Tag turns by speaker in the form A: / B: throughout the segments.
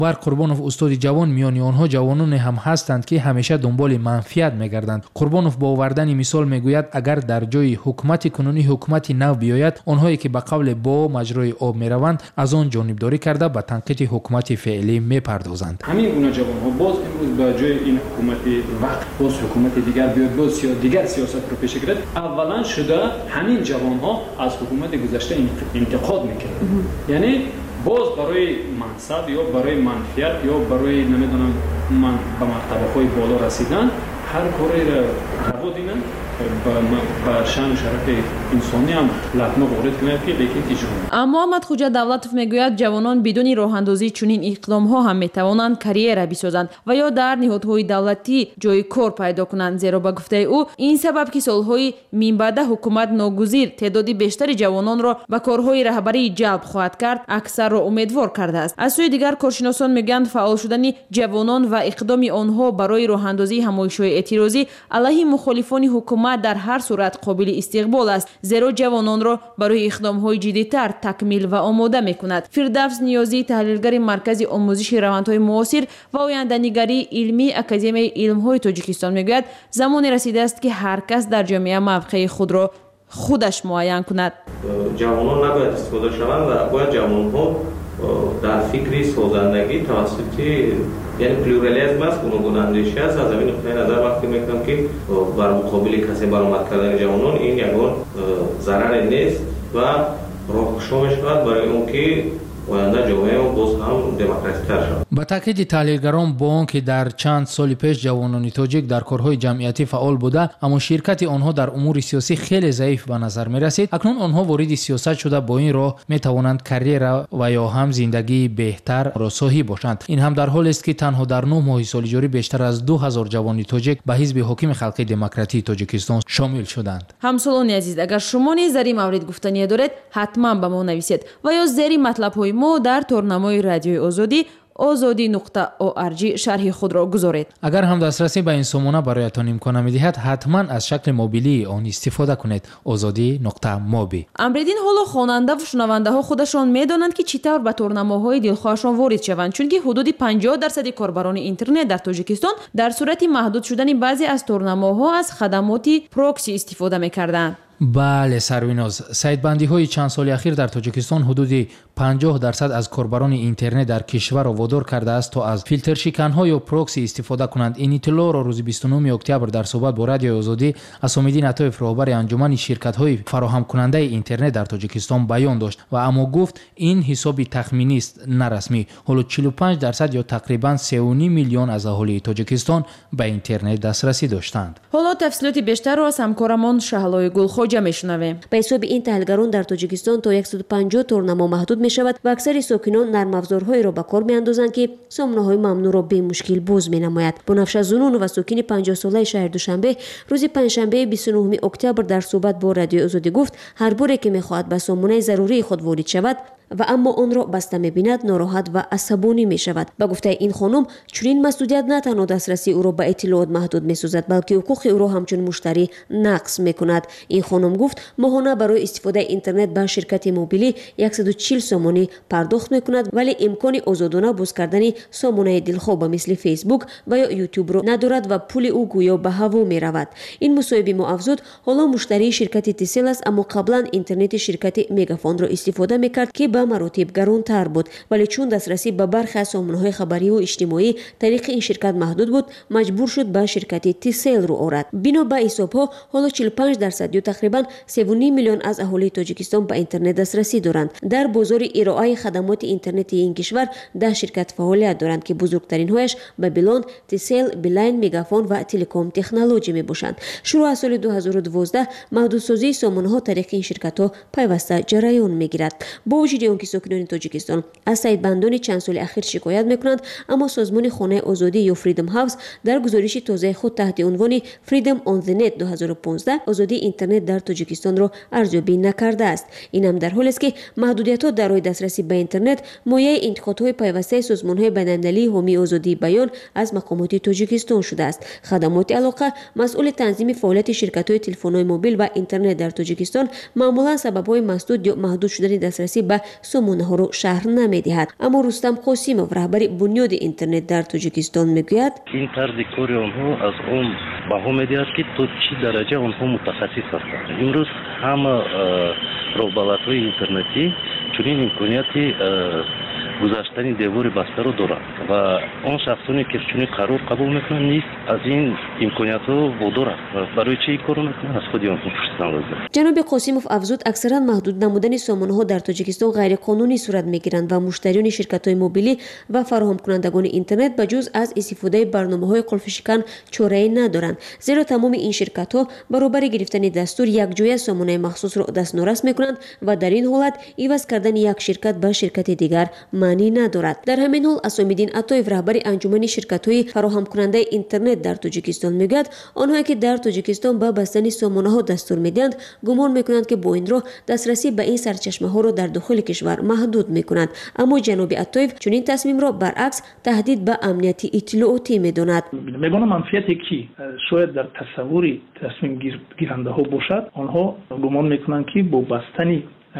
A: باور قربانوف استاد جوان میان آنها جوانان هم هستند که همیشه دنبال منفیت میگردند. قربانوف با آوردن مثال میگوید اگر در جای حکومت کنونی حکومت نو بیاید، آنهایی که به قول با مجرای آب میروند از آن جانبداری کرده به تنقیح حکومت فعلی میپردازند.
B: همین گونه جوانها باز امروز به جای این حکومت وقت باز حکومت دیگر بیاد، باز دیگر سیاست رو پیش گیرد، اولا شده همین جوانها از حکومت گذشته انتقاد میکنند. یعنی باز برای منصب یا برای منفیت یا برای نمیدونم من به مرتبه های بالا رسیدن هر کاری را روا دینن با شان و شرف انسانی هم لطمه وارد کنند که لیکن اجرا.
C: اما محمد خوجا دولتوف میگوید جوانان بدون راه اندازی چنین اقدام ها هم میتوانند کاریرا بسازند و یا در نهادهای دولتی جای کار پیدا کنند، زیرا با گفته او این سبب که سالهای من بعد حکومت ناگزیر تعدادی بیشتر جوانان را به کارهای رهبری جلب خواهد کرد اکثر را امیدوار کرده است. از سوی دیگر کارشناسان میگویند فعال شدن جوانان و اقدام آنها برای راه اندازی همایش‌های اعتراضی علیه مخالفان حکومت در هر صورت قابل استقبال است، زیرا جوانان را برای اقدام‌های جدی‌تر تکمیل و آماده می‌کند. فردوس نیازی، تحلیلگر مرکز آموزش روندهای معاصر و آینده‌نگری علمی اکادمی علم‌های تاجیکستان میگوید زمانی رسیده است که هر کس در جامعه موقع خود را خودش معین کند.
D: جوانان نباید استفاده شوند و باید جوان‌ها در فکری سازندگی توسط یعنی پلورالیسم است، گوناگون اندیشه است. از این نقطه نظر وقتی میگم که بر مقابل کسی برآمد کردن جوانان این یگان ضرر نیست و راهگشا میشود برای اون که آینده جامعه باز هم دموکراسی تر شود.
A: با تاکید تحلیلگران با آنکه در چند سال پیش جوانان تاجیک در کارهای جمعیتی فعال بوده اما شرکت آنها در امور سیاسی خیلی ضعیف به نظر می رسید، اکنون آنها وارد سیاست شده با این راه می توانند کاریرا و یا هم زندگی بهتر را صاحب باشند. این هم در حالی است که تنها در 9 ماه سال جاری بیشتر از 2000 جوان تاجیک به حزب حاکم خلقی دموکراتی تاجیکستان شامل شدند.
C: همسالان عزیز، اگر شما نیز در این مورد گفتنی دارید حتما به ما نویسید و یا زیر مطلب های ما در تورنمای رادیوی آزادی azadi.org شرح خود را گذارید.
A: اگر هم دسترسی به این سامانه برایتان امکان می‌دهد حتما از شکل موبیلی آن استفاده کنید. azadi.mobi.
C: امریدین حالا خواننده و شنونده ها خودشان میدانند که چطور به تورنماهای دلخواهشان وارد شوند، چون که حدود 50% کاربران اینترنت در تاجیکستان در صورت محدود شدن بعضی از تورنماها از خدمات پروکسی استفاده می‌کردند.
A: بله سرویناز، سایت‌بندی های چند سال اخیر در تاجیکستان حدود 50% از کاربران اینترنت در کشور را وادار کرده است تا از فیلتر شکن‌ها یا پروکسی استفاده کنند. این اطلاع را روز 29 اکتبر در صحبت با رادیو آزادی اسام‌الدین عطایف رهبر انجمن شرکت‌های فراهم کننده اینترنت در تاجیکستان بیان داشت و اما گفت این حساب تخمینی است نه رسمی. حالا 45% یا تقریباً 3.5 میلیون از اهالی تاجیکستان به اینترنت دسترسی داشتند.
C: حالا تفصیلات بیشتر را از همکارمان شهلای گلخواجه میشنویم.
E: به حساب این تحلیلگران در تاجیکستان تا 150 تورنما محدود می شود و اکثر ساکنان نرم افزارهایی را به کار می اندازند که سامانه‌های ممنوع را به مشکل باز می نماید. بنفشه زنون و ساکن 50 ساله شهر دوشنبه روز پنجشنبه 29 اکتبر در صحبت با رادیو آزادی گفت هر باره که می خواهد به سامانه ضروری خود وارد شود و اما آن را بسته می‌بیند ناراحت و عصبانی می‌شود. با گفته این خانم چنین مسئولیت نه تنها دسترسی او را به اطلاعات محدود می‌سازد بلکه حقوق او را همچون مشتری نقض می‌کند. این خانم گفت ماهانه برای استفاده اینترنت به شرکت موبیلی 140 سامانه پرداخت می‌کند ولی امکان آزادانه باز کردن سامانه دلخواه مثل فیسبوک و یا یوتیوب را ندارد و پول او گویا به هوا می‌رود. این مصاحبه ما افزود حالا مشتری شرکت تیسل است اما قبلا اینترنت شرکت مگافون را استفاده می‌کرد که به مراتب گرانتر بود ولی چون دسترسی به برخی از سامانه‌های خبری و اجتماعی طریق این شرکت محدود بود مجبور شد به شرکت تیسل رو آورد. بنا به حساب‌ها حالا 45% یا تقریبا 3.5 میلیون از اهالی تاجیکستان به اینترنت دسترسی دارند. در بازار ارائه خدمات اینترنتی این کشور 10 شرکت فعالیت دارند که بزرگترین هایش بابلون، تیسل، بیلاین، مگافون و تلکام تکنولوژی میباشند. شروع از سال 2012 محدودسازی سامانه‌ها طریق این شرکت‌ها پیوسته جریان میگیرد. با وجود آنکه ساکنان تاجیکستان از سایت‌بندان چند سال اخیر شکایت میکنند اما سازمان خانه آزادی یا فریدم هاوس در گزارش تازه خود تحت عنوان فریدم آن دی نت 2015 آزادی اینترنت در تاجیکستان را ارزیابی نکرده است. این هم در حالی است که محدودیت‌ها در راه دسترسی به اینترنت مایه انتقادهای پیوسته سازمان‌های بین‌المللی حامی آزادی بیان از مقامات تاجیکستان شده است. خدمات علاقه مسئول تنظیم فعالیت شرکت‌های تلفن‌های موبیل و اینترنت در تاجیکستان معمولا سبب‌های مسدود یا محدود شدن دسترسی به сомонаҳоро шаҳр намедиҳад. аммо рустам қосимов, раҳбари бунёди интернет дар тоҷикистон мегӯяд:
F: ин тарзи кори онҳо аз он баҳо медиҳад ки то чӣ дараҷа онҳо мутахассис ҳастанд. имрӯз ҳама роҳбалатҳои интернетӣ чунин имконияти гузаштани девори бастаро дорад ва он шахсоне ки чунин қарор қабул мекунанд низ аз ин имкониятҳо водорад ва барои чӣ ин корро мекунанд аз худи онҳо пурсидан лозим.
E: ҷаноби қосимов афзуд, аксаран маҳдуд намудани сомонаҳо дар тоҷикистон ғайриқонунӣ сурат мегиранд ва муштариёни ширкатҳои мобилӣ ва фароҳамкунандагони интернет ба ҷуз аз истифодаи барномаҳои қулфишикан чорае надоранд, зеро тамоми ин ширкатҳо баробари гирифтани дастур якҷоя сомонаи махсусро дастнорас мекунанд ва дар ин ҳолат иваз кардани як ширкат ба ширкати дигар маънӣ надорад. дар ҳамин ҳол Асомиддин Атоев, раҳбари анҷумани ширкатҳои фароҳамкунандаи интернет дар тоҷикистон мегӯяд, онҳое ки дар тоҷикистон ба бастани сомонаҳо дастур медиҳанд, гумон мекунанд ки бо ин роҳ дастрасӣ ба ин сарчашмаҳоро дар дохили кишвар маҳдуд мекунанд. аммо ҷаноби Атоев чунин тасмимро баръакс таҳдид ба амнияти иттилоотӣ медонад.
G: мегона манфиате ки шояд дар тасаввури тасмимгирандаҳо бошад, онҳо гумон мекунанд ки бо бастани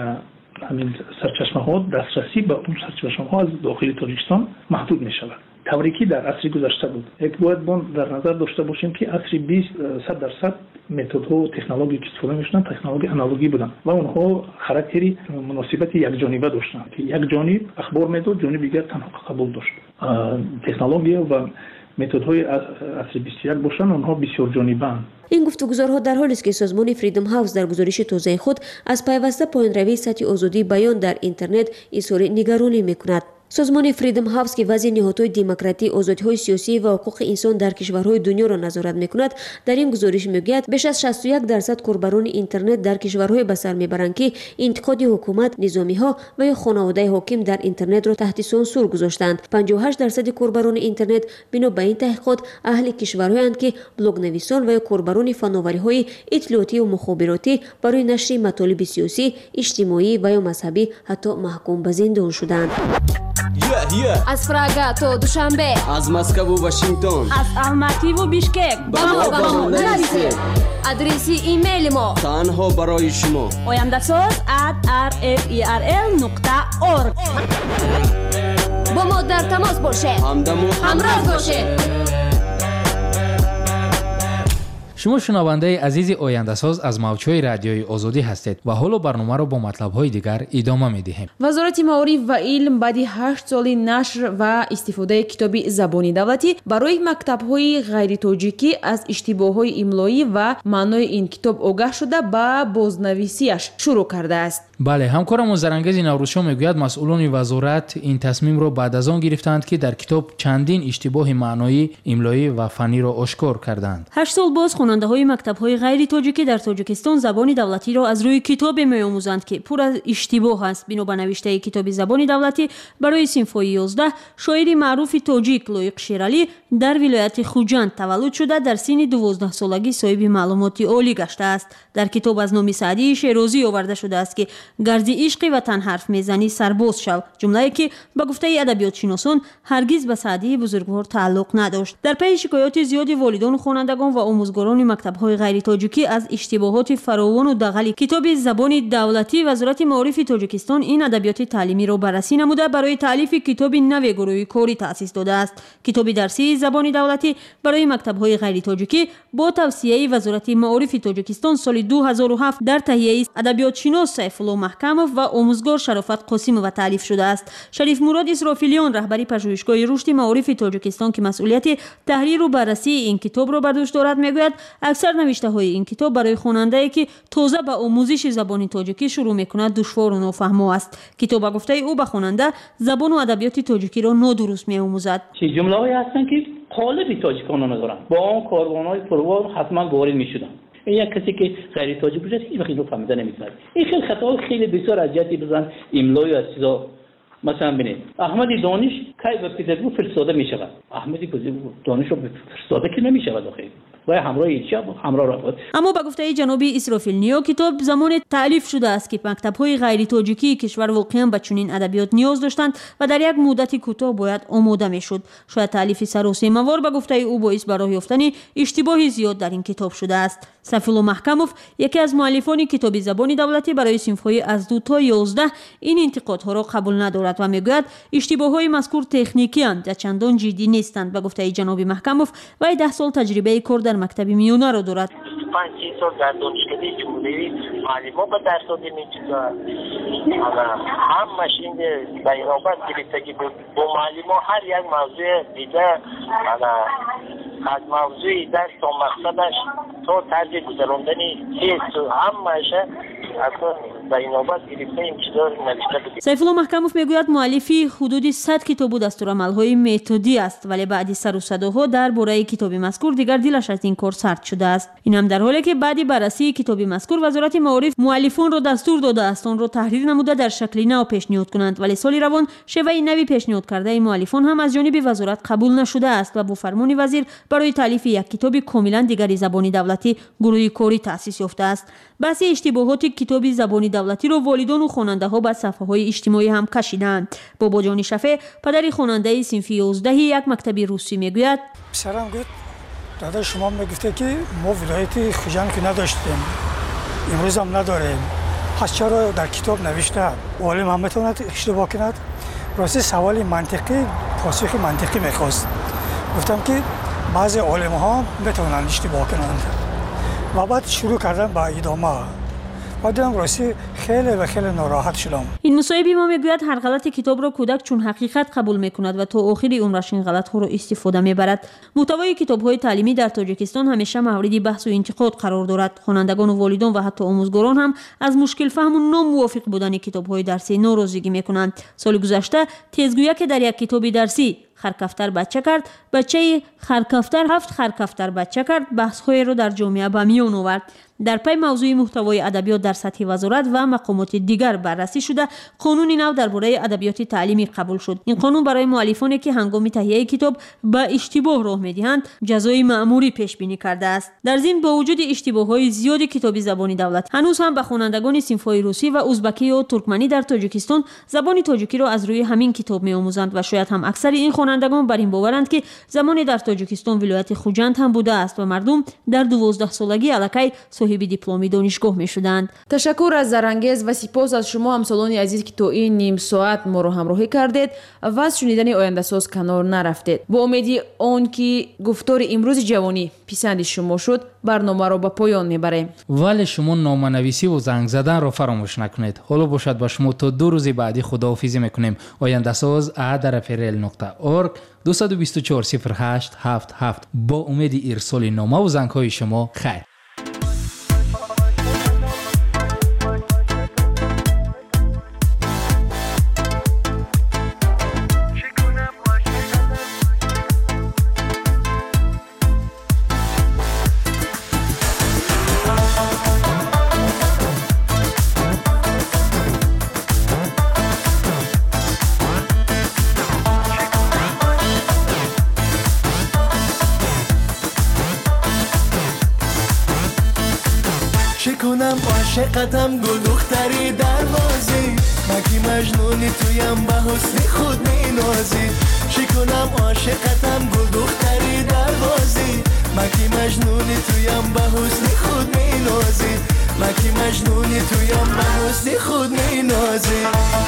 G: ҳамин сарчашмаҳо дастрасӣ ба он сарчашмаҳо аз дохили тоҷикистон маҳдуд мешавад. тавре ки дар асри гузашта буд. бояд дар назар дошта бошем ки асри 100% методҳо технологии ки истифода мешуданд технологии аналогӣ буданд ва онҳо характери муносибати якҷониба доштанд. якҷониб ахбор медод, ҷониби дигар танҳо қабул дошт. технология ва методҳои асри 21 бошанд, онҳо бисёрҷонибаанд.
E: ин гуфтугузорҳо дар ҳолест ки созмони Freedom House дар гузориши тозаи худ аз пайваста поёнравии сатҳи озодии баён дар интернет изҳори нигаронӣ мекунад. созмони Freedom House ки вазъи ниҳодҳои демократӣ, озодиҳои сиёсӣ ва ҳуқуқи инсон дар кишварҳои дунёро назорат мекунад, дар ин гузориш мегӯяд беш аз 61% корбарони интернет дар кишварҳое ба сар мебаранд ки интиқоди ҳукумат, низомиҳо ва ё хонаводаи ҳоким дар интернетро таҳти сонсур гузоштаанд. 58% корбарони интернет бино ба ин таҳқиқот аҳли кишварҳоянд ки блогнависон ва ё корбарони фанновариҳои иттилоотиву мухобиротӣ барои нашри матолиби сиёсӣ, иҷтимоӣ ва ё мазҳабӣ ҳатто маҳкум ба зиндон шуданд.
H: аз Прага то Душанбе,
I: аз Москву Вашингтон,
H: аз Алмативу Бишкек
I: ба мо нависед.
H: адреси имейли мо
I: танҳо барои шумо
H: oyamdasoz@rferl.org. бо мо дар тамос бошед, ҳамроҳ бошед.
A: шумо шунавандаи азизи ояндасоз аз мавҷҳои радиои озодӣ ҳастед ва ҳоло барномаро бо матлабҳои дигар идома медиҳем.
C: вазорати маориф ва илм баъди 8 соли нашр ва истифодаи китоби забони давлатӣ барои мактабҳои ғайритоҷикӣ аз иштибоҳҳои имлоӣ ва маънои ин китоб огаҳ шуда ба бознависиаш шурӯъ кардааст.
A: бале, ҳамкорамон Зарангези Наврӯзшоҳ мегӯяд, масъулони вазорат ин тасмимро баъд аз он гирифтанд ки дар китоб чандин иштибоҳи маъноӣ, имлоӣ ва фанниро ошкор карданд.
J: 8 сол боз хонандаҳои мактабҳои ғайритоҷикӣ дар тоҷикистон забони давлатиро аз рӯи китобе меомӯзанд ки пур аз иштибоҳ аст. бино ба навиштаи китоби забони давлатӣ барои синфҳои 11 шоири маъруфи тоҷик Лоиқ Шералӣ дар вилояти Хуҷанд таваллуд шуда дар синни 12-солагӣ соҳиби маълумоти олӣ гаштааст. дар китоб аз номи Саъдии Шерозӣ оварда шудааст ки гарди ишқи ватан ҳарф мезанӣ сарбоз шав, ҷумлае ки ба гуфтаи адабиётшиносон ҳаргиз ба Саъдии бузургвор тааллуқ надошт. дар пайи шикоёти зиёди волидону хонандагон ва омӯзгорони мактабҳои ғайритоҷикӣ аз иштибоҳоти фаровону дағали китоби забони давлатӣ, вазорати маорифи Тоҷикистон ин адабиёти таълимиро баррасӣ намуда барои таълифи китоби нави гурӯҳи корӣ таъсис додааст. китоби дарсии забони давлатӣ барои мактабҳои ғайритоҷикӣ бо тавсияи вазорати маорифи Тоҷикистон соли 2007 дар таҳияи адабиётшинос Сайфулло Маҳкамов ва омӯзгор Шарофат Қосимова таълиф шудааст. Шариф Мурод Исрофилиён, раҳбари пажӯҳишгоҳи рушди маорифи Тоҷикистон ки масъулияти таҳриру баррасии ин китобро бар дӯш дорад, мегӯяд, аксар навиштаҳои ин китоб барои хонандае ки тоза ба омӯзиши забони тоҷикӣ шурӯъ мекунад душвору нофаҳмо аст. китоб ба гуфтаи ӯ ба хонанда забону адабиёти тоҷикиро нодуруст меомӯзад.
K: ҷумлаҳое ҳастанд ки қолиби тоҷиконро надоранд, бо он корбонҳои пурвор ҳатман ворид мешуданд. یک کسی که غیر تاجیک باشه هیچ وقت اینو فهمیده نمی‌کنه. این خیلی خطا خیلی بسیار از جهتی بزن املای از چیزا مثلا ببینید احمد دانش کی به پترزبورگ فرستاده میشود. احمد دانش رو فرستاده که نمیشود. و همراه ایچی همراه را بود.
J: اما با گفته جناب اسرافیل نیا کتاب زمان تالیف شده است که مکتب‌های غیر تاجیکی کشور واقعا به چنین ادبیات نیاز داشتند و در یک مدت کوتاه باید آماده میشد. شاید تالیف سراسیمه‌وار به گفته او باعث به راه یافتن اشتباه زیاد در این کتاب شده است. سفیل محکموف یکی از مؤلفان کتاب زبان دولتی برای صنف‌های از 2 تا 11 این انتقادها را قبول ندارد و میگوید اشتباه‌های مذکور تکنیکی اند و چندان جدی نیستند. به گفته جناب محکموف وی 10 سال تجربه کار در مکتب میانه را دارد.
L: 5 سال در دانشکده جمهوری معلم ها به درس دادیم این چیزا هم ماشین بینابت گرفته که با معلم ها هر یک موضوع دیده از موضوع درس تا مقصدش تا طرز گذراندن حس هم ماشه اصلا بینابت گرفته این چیزا نوشته بود.
J: سیفالله محکموف میگوید مؤلفی حدود 100 کتاب و دستورالعمل‌های متدی است ولی بعد سر و صداها درباره کتاب مذکور دیگر دلش از این کار سرد شده است. این هم در حالی که بعد بررسی کتاب مذکور وزارت معارف مؤلفان را دستور داده است آن را تحریر نموده در شکل نو پیشنهاد کنند ولی سال روان شیوه نوی پیشنهاد کرده مؤلفان هم از جانب وزارت قبول نشده است و با فرمان وزیر برای تالیف یک کتاب کاملا دیگر زبان دولتی گروه کاری تأسیس یافته است. بحث اشتباهات کتاب زبان دولتی را والدان و خواننده ها بر صفحه‌های اجتماعی هم کشیدند. بابا جان شفیع پدر خواننده صنف 11 یک مکتب روسی میگوید
M: پسرم گفت دادا شما میگفته که ما ولایت خوجند که نداشتیم امروز هم نداریم پس چرا در کتاب نوشته عالم هم میتواند اشتباه کند راستی سوال منطقی پاسخ منطقی میخواست گفتم که بعضی عالم ها میتونن اشتباه کنند و بعد شروع کردن با ادامه بعدم راستی خیلی ناراحت شدم.
J: این مصاحبی ما میگوید هر غلط کتاب را کودک چون حقیقت قبول میکند و تا آخر عمرش این غلط ها را استفاده میبرد. محتوای کتاب های تعلیمی در تاجیکستان همیشه مورد بحث و انتقاد قرار دارد. خوانندگان و والدان و حتی آموزگاران هم از مشکل فهم و ناموافق بودن کتاب های درسی ناراضگی میکنند. سال گذشته تیزگویی که در یک کتاب درسی خرکفتر بچه کرد بچه خرکفتر 7 خرکفتر بچه کرد بحث‌های را در جامعه به میان آورد. در پی موضوع محتوای ادبیات در سطح وزارت و مقامات دیگر بررسی شده قانون نو درباره ادبیات تعلیمی قبول شد. این قانون برای مؤلفانی که هنگام تهیه کتاب به اشتباه راه میدهند جزای مأموری پیش بینی کرده است. در ضمن با وجود اشتباه‌های زیاد کتاب زبان دولت هنوز هم به خوانندگان صنف‌های روسی و ازبکی و ترکمنی در تاجیکستان زبان تاجیکی را از روی همین کتاب می‌آموزند و شاید هم اکثر این خوانندگان بر این باورند که زمان در تاجیکستان ولایت خوجند هم بوده است و مردم در 12 سالگی الکی صاحب دیپلم دانشگاه می‌شدند.
C: تشکر از زرانگیز و سپاس از شما همسالان عزیز که تو این نیم ساعت ما رو همراهی کردید و از شنیدن آینده ساز کنار نرفتید. با امیدی آن که گفتار امروز جوانی پسند شما شد برنامه رو به پایان میبریم.
A: ولی شما نامه‌نویسی و زنگ زدن رو فراموش نکنید. حالا باشد با شما تا 2 روز بعدی خداحافظی میکنیم. آینده ساز @rfrl.org 224 08 77 با امید ارسال نامه و زنگ‌های شما. خیر.
N: کنم عاشقتم گل دختری دروازی مگی مجنونی تویم به حسن خود می نازی شکنم عاشقتم گل دختری دروازی مگی مجنونی تویم به حسن خود می نازی مگی مجنونی تویم به حسن خود می نازی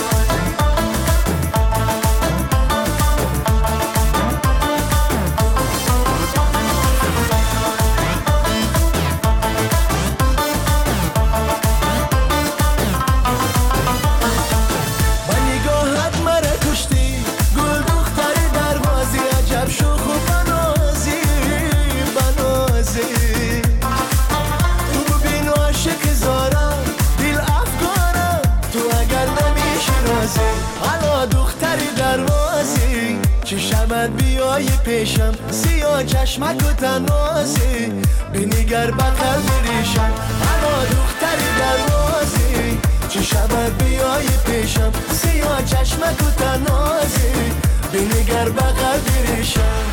N: بیای پیشم سیاه چشمک و تنازی بنگر بقل بریشم اما دختری دروازی چه شبت بیای پیشم سیاه چشمک و تنازی بنگر بقل بریشم